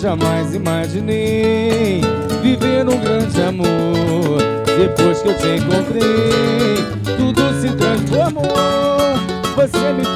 jamais imaginei viver num grande amor. Depois que eu te encontrei, tudo se transformou. Você me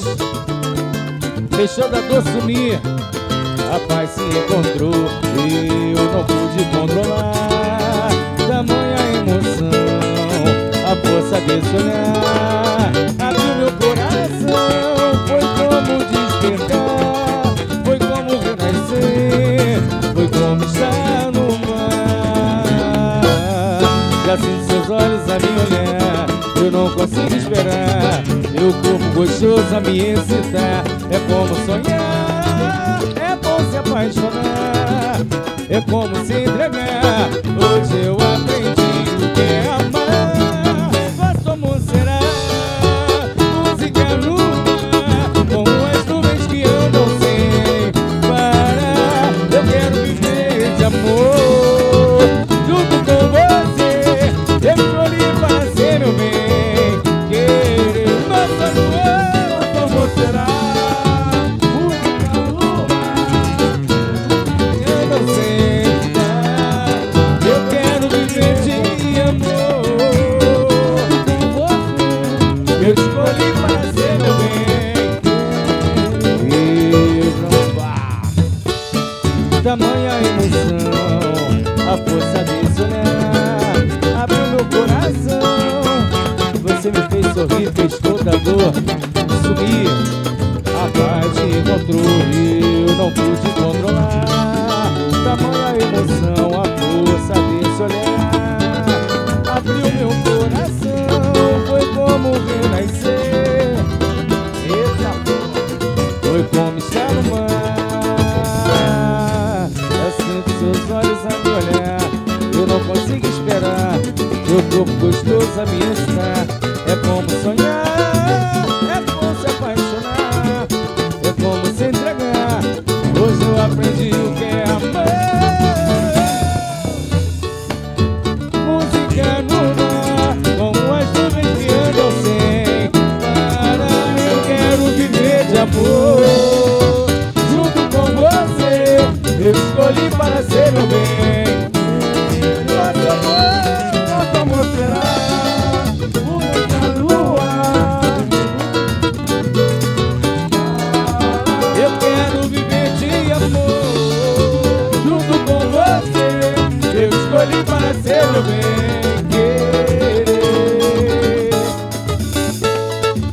fez, deixou da dor sumir. A paz se encontrou e eu não pude controlar. Tamanha emoção, a força desse olhar abriu meu coração. Foi como despertar, foi como renascer, foi como estar no mar. Já sinto seus olhos a me olhar, eu não consigo esperar. Meu corpo gostoso a me excitar. É como sonhar, é bom se apaixonar, é como se entregar. Hoje eu aprendi o que é amar. Nós somos será música no mar, como as nuvens que andam sem parar. Eu quero viver de amor junto com você. Eu escolhi para ser meu bem querer. Nós somos será música no mar, eu não sei dar. Eu quero viver de amor com você. Eu escolhi para ser meu bem querer. Tamanha emoção, a força desse olhar abriu meu coração. Você me fez sorrir, fez toda a dor sumir. A paz te encontrou e eu não pude controlar. Tamanha emoção, a força desse olhar abriu meu coração. Foi como renascer, esse amor foi como estar no mar. Eu sinto seus olhos a me olhar, eu não consigo esperar. Meu corpo gostoso a me ensinar.